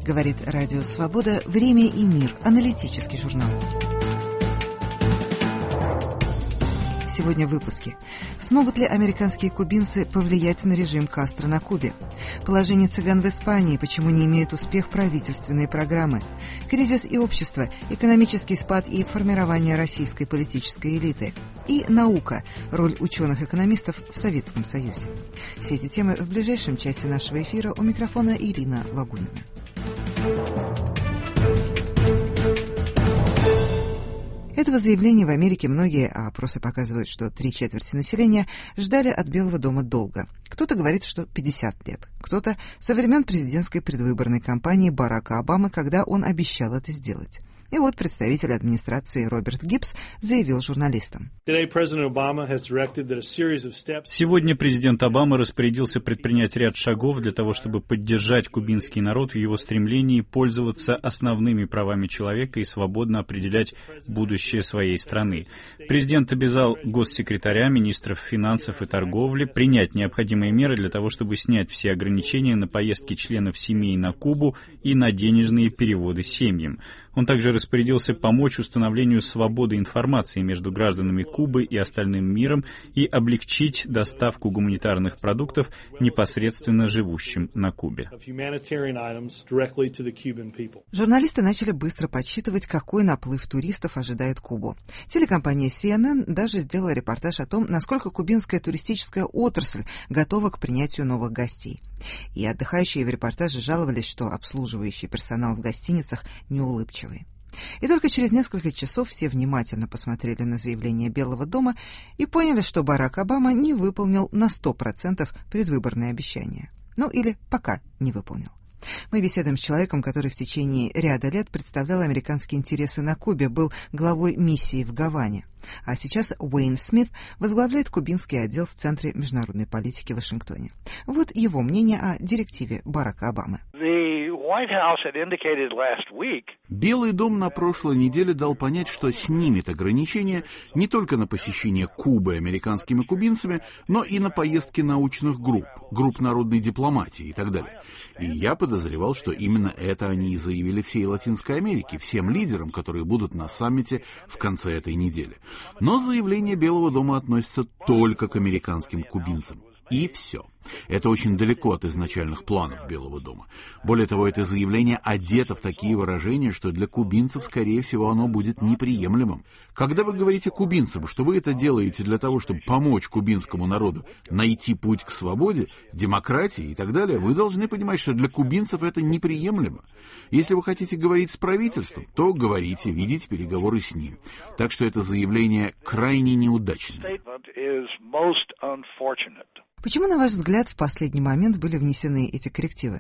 Говорит Радио Свобода. Время и мир. Аналитический журнал. Сегодня в выпуске. Смогут ли американские кубинцы повлиять на режим Кастро на Кубе? Положение цыган в Испании, почему не имеют успех правительственные программы? Кризис и общество, экономический спад и формирование российской политической элиты. И наука, роль ученых-экономистов в Советском Союзе. Все эти темы в ближайшем часе нашего эфира. У микрофона Ирина Лагунина. Этого заявления в Америке многие, а опросы показывают, что 3/4 населения, ждали от Белого дома долго. Кто-то говорит, что 50 лет, кто-то со времен президентской предвыборной кампании Барака Обамы, когда он обещал это сделать. И вот представитель администрации Роберт Гиббс заявил журналистам. Сегодня президент Обама распорядился предпринять ряд шагов для того, чтобы поддержать кубинский народ в его стремлении пользоваться основными правами человека и свободно определять будущее своей страны. Президент обязал госсекретаря, министров финансов и торговли принять необходимые меры для того, чтобы снять все ограничения на поездки членов семей на Кубу и на денежные переводы семьям. Он также распорядился помочь установлению свободы информации между гражданами Кубы и остальным миром и облегчить доставку гуманитарных продуктов непосредственно живущим на Кубе. Журналисты начали быстро подсчитывать, какой наплыв туристов ожидает Кубу. Телекомпания CNN даже сделала репортаж о том, насколько кубинская туристическая отрасль готова к принятию новых гостей. И отдыхающие в репортаже жаловались, что обслуживающий персонал в гостиницах неулыбчивый. И только через несколько часов все внимательно посмотрели на заявление Белого дома и поняли, что Барак Обама не выполнил на 100% предвыборные обещания. Ну или пока не выполнил. Мы беседуем с человеком, который в течение ряда лет представлял американские интересы на Кубе, был главой миссии в Гаване. А сейчас Уэйн Смит возглавляет кубинский отдел в Центре международной политики в Вашингтоне. Вот его мнение о директиве Барака Обамы. Белый дом на прошлой неделе дал понять, что снимет ограничения не только на посещение Кубы американскими кубинцами, но и на поездки научных групп народной дипломатии и так далее. И я подозревал, что именно это они и заявили всей Латинской Америке, всем лидерам, которые будут на саммите в конце этой недели. Но заявление Белого дома относится только к американским кубинцам. И все. Это очень далеко от изначальных планов Белого дома. Более того, это заявление одето в такие выражения, что для кубинцев, скорее всего, оно будет неприемлемым. Когда вы говорите кубинцам, что вы это делаете для того, чтобы помочь кубинскому народу найти путь к свободе, демократии и так далее, вы должны понимать, что для кубинцев это неприемлемо. Если вы хотите говорить с правительством, то говорите, ведите переговоры с ним. Так что это заявление крайне неудачное. Почему, на ваш взгляд, в последний момент были внесены эти коррективы?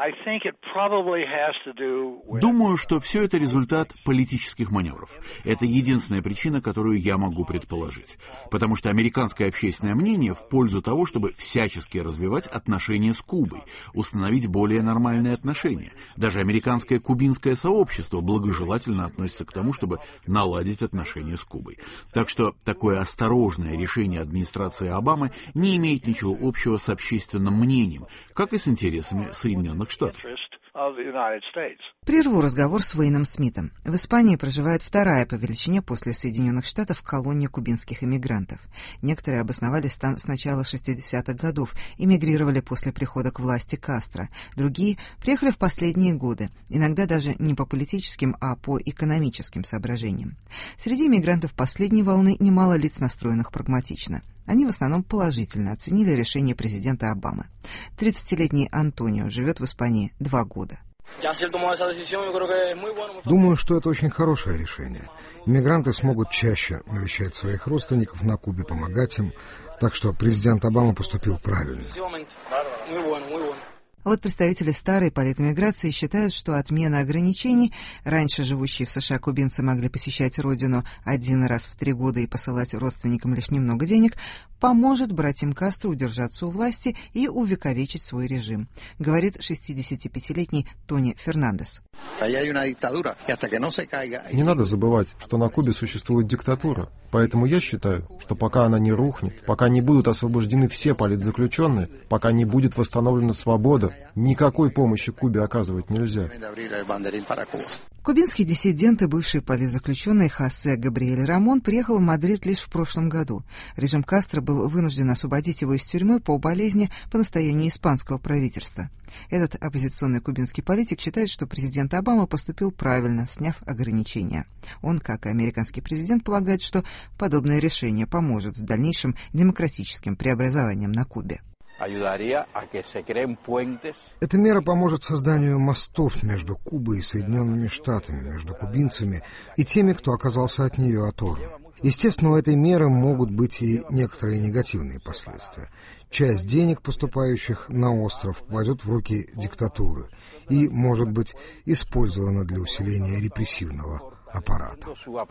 Думаю, что все это результат политических маневров. Это единственная причина, которую я могу предположить. Потому что американское общественное мнение в пользу того, чтобы всячески развивать отношения с Кубой, установить более нормальные отношения. Даже американское кубинское сообщество благожелательно относится к тому, чтобы наладить отношения с Кубой. Так что такое осторожное решение администрации Обамы не имеет ничего общего с общественным мнением, как и с интересами Соединенных Штатов. Прерву разговор с Уэйном Смитом. В Испании проживает вторая по величине после Соединенных Штатов колония кубинских иммигрантов. Некоторые обосновались там с начала 60-х годов, эмигрировали после прихода к власти Кастро. Другие приехали в последние годы, иногда даже не по политическим, а по экономическим соображениям. Среди иммигрантов последней волны немало лиц, настроенных прагматично. Они в основном положительно оценили решение президента Обамы. 30-летний Антонио живет в Испании 2 года. Думаю, что это очень хорошее решение. Иммигранты смогут чаще навещать своих родственников на Кубе, помогать им. Так что президент Обама поступил правильно. А вот представители старой политэмиграции считают, что отмена ограничений, раньше живущие в США кубинцы могли посещать родину 1 раз в 3 года и посылать родственникам лишь немного денег, поможет братьям Кастро удержаться у власти и увековечить свой режим, говорит 65-летний Тони Фернандес. Не надо забывать, что на Кубе существует диктатура, поэтому я считаю, что пока она не рухнет, пока не будут освобождены все политзаключенные, пока не будет восстановлена свобода, года никакой помощи Кубе оказывать нельзя. Кубинский диссидент и бывший политзаключенный Хосе Габриэль Рамон приехал в Мадрид лишь в прошлом году. Режим Кастро был вынужден освободить его из тюрьмы по болезни по настоянию испанского правительства. Этот оппозиционный кубинский политик считает, что президент Обама поступил правильно, сняв ограничения. Он, как и американский президент, полагает, что подобное решение поможет в дальнейшем демократическим преобразованиям на Кубе. Эта мера поможет созданию мостов между Кубой и Соединенными Штатами, между кубинцами и теми, кто оказался от нее оторван. Естественно, у этой меры могут быть и некоторые негативные последствия. Часть денег, поступающих на остров, попадет в руки диктатуры и может быть использована для усиления репрессивного аппарата.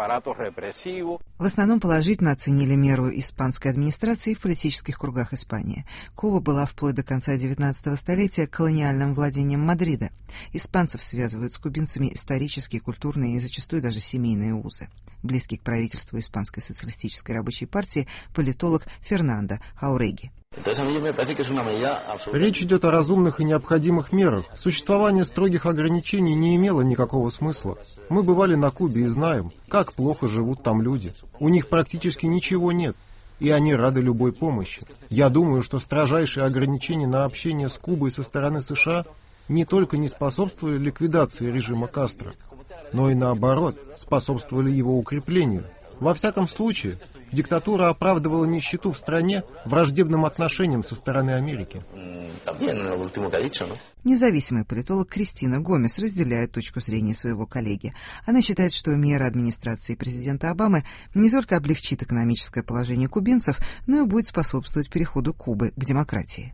В основном положительно оценили меру испанской администрации в политических кругах Испании. Куба была вплоть до конца XIX столетия колониальным владением Мадрида. Испанцев связывают с кубинцами исторические, культурные и зачастую даже семейные узы. Близкий к правительству Испанской социалистической рабочей партии политолог Фернандо Хауреги. Речь идет о разумных и необходимых мерах. Существование строгих ограничений не имело никакого смысла. Мы бывали на Кубе и знаем, как плохо живут там люди. У них практически ничего нет, и они рады любой помощи. Я думаю, что строжайшие ограничения на общение с Кубой со стороны США не только не способствовали ликвидации режима Кастро, но и наоборот способствовали его укреплению. Во всяком случае, диктатура оправдывала нищету в стране враждебным отношением со стороны Америки. Независимый политолог Кристина Гомес разделяет точку зрения своего коллеги. Она считает, что мера администрации президента Обамы не только облегчит экономическое положение кубинцев, но и будет способствовать переходу Кубы к демократии.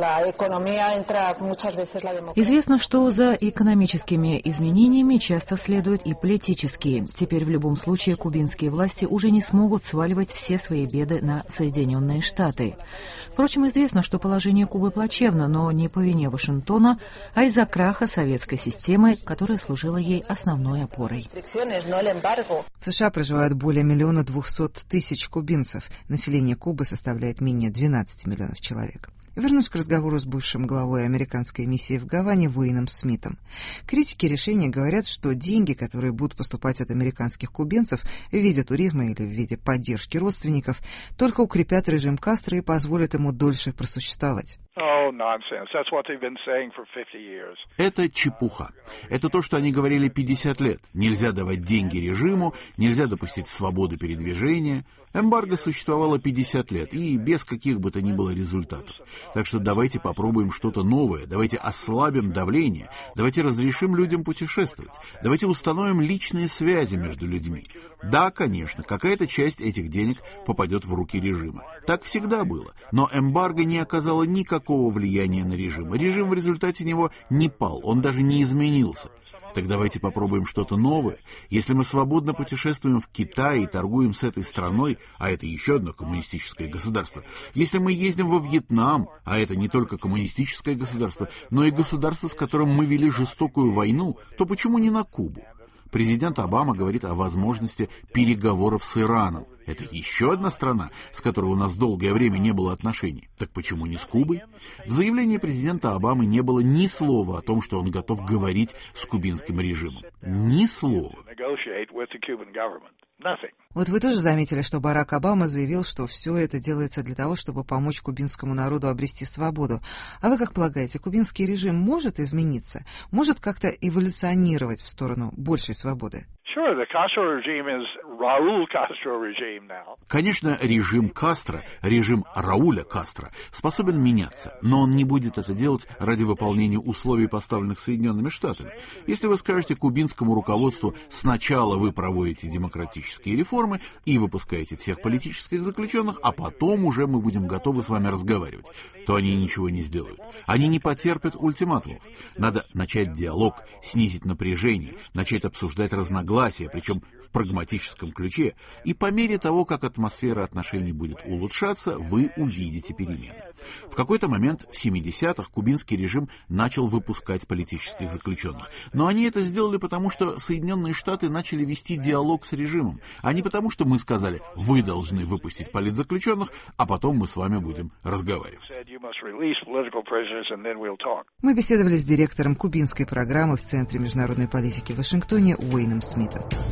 Известно, что за экономическими изменениями часто следуют и политические. Теперь в любом случае кубинские власти уже не смогут сваливать все свои беды на Соединенные Штаты. Впрочем, известно, что положение Кубы плачевно, но не по вине Вашингтона, а из-за краха советской системы, которая служила ей основной опорой. В США проживают более 1 200 000 кубинцев. Население Кубы составляет менее 12 миллионов человек. Вернусь к разговору с бывшим главой американской миссии в Гаване Уэйном Смитом. Критики решения говорят, что деньги, которые будут поступать от американских кубинцев в виде туризма или в виде поддержки родственников, только укрепят режим Кастро и позволят ему дольше просуществовать. Это чепуха. Это то, что они говорили 50 лет. Нельзя давать деньги режиму, нельзя допустить свободы передвижения. Эмбарго существовало 50 лет и без каких бы то ни было результатов. Так что давайте попробуем что-то новое, давайте ослабим давление, давайте разрешим людям путешествовать, давайте установим личные связи между людьми. Да, конечно, какая-то часть этих денег попадет в руки режима. Так всегда было. Но эмбарго не оказало никакого влияния на режим. Режим в результате него не пал, он даже не изменился. Так давайте попробуем что-то новое. Если мы свободно путешествуем в Китай и торгуем с этой страной, а это еще одно коммунистическое государство, если мы ездим во Вьетнам, а это не только коммунистическое государство, но и государство, с которым мы вели жестокую войну, то почему не на Кубу? Президент Обама говорит о возможности переговоров с Ираном. Это еще одна страна, с которой у нас долгое время не было отношений. Так почему не с Кубой? В заявлении президента Обамы не было ни слова о том, что он готов говорить с кубинским режимом. Ни слова. Вот вы тоже заметили, что Барак Обама заявил, что все это делается для того, чтобы помочь кубинскому народу обрести свободу. А вы как полагаете, кубинский режим может измениться? Может как-то эволюционировать в сторону большей свободы? Конечно, режим Кастро, режим Рауля Кастро способен меняться, но он не будет это делать ради выполнения условий, поставленных Соединенными Штатами. Если вы скажете кубинскому руководству, сначала вы проводите демократические реформы и выпускаете всех политических заключенных, а потом уже мы будем готовы с вами разговаривать, то они ничего не сделают. Они не потерпят ультиматумов. Надо начать диалог, снизить напряжение, начать обсуждать разногласия, причем в прагматическом ключе, и по мере того, как атмосфера отношений будет улучшаться, вы увидите перемены. В какой-то момент в 70-х кубинский режим начал выпускать политических заключенных, но они это сделали потому, что Соединенные Штаты начали вести диалог с режимом. а не потому, что мы сказали: вы должны выпустить политзаключенных, а потом мы с вами будем разговаривать. Мы беседовали с директором кубинской программы в Центре международной политики в Вашингтоне Уэйном Смитом.